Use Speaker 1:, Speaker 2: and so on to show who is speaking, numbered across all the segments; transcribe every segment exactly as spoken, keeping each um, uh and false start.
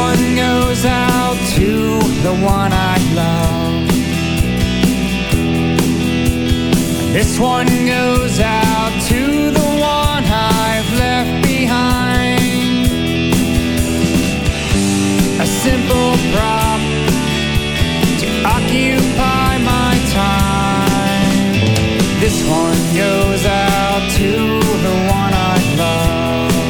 Speaker 1: one goes out to the one I love. This one goes out to the one I've left behind. A simple prop to occupy my time. This one goes out to the one I love.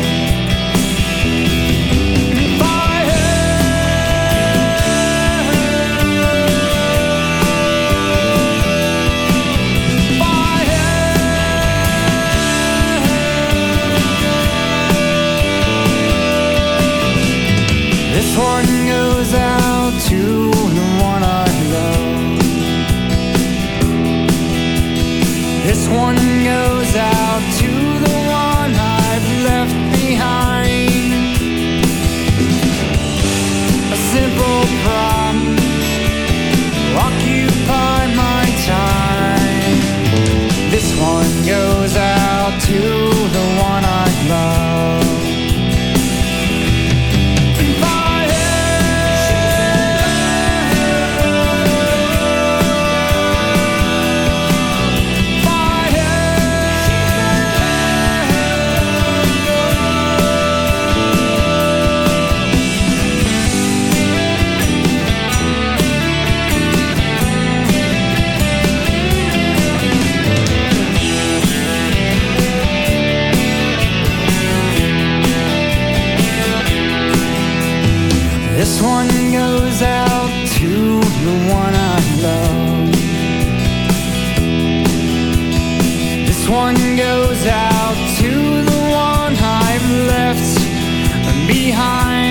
Speaker 1: This one goes out to the one I love. This one goes out to the one I've left behind. A simple prop to occupy my time. This one goes out to the one I love. This one goes out to the one I love. This one goes out to the one I've left behind.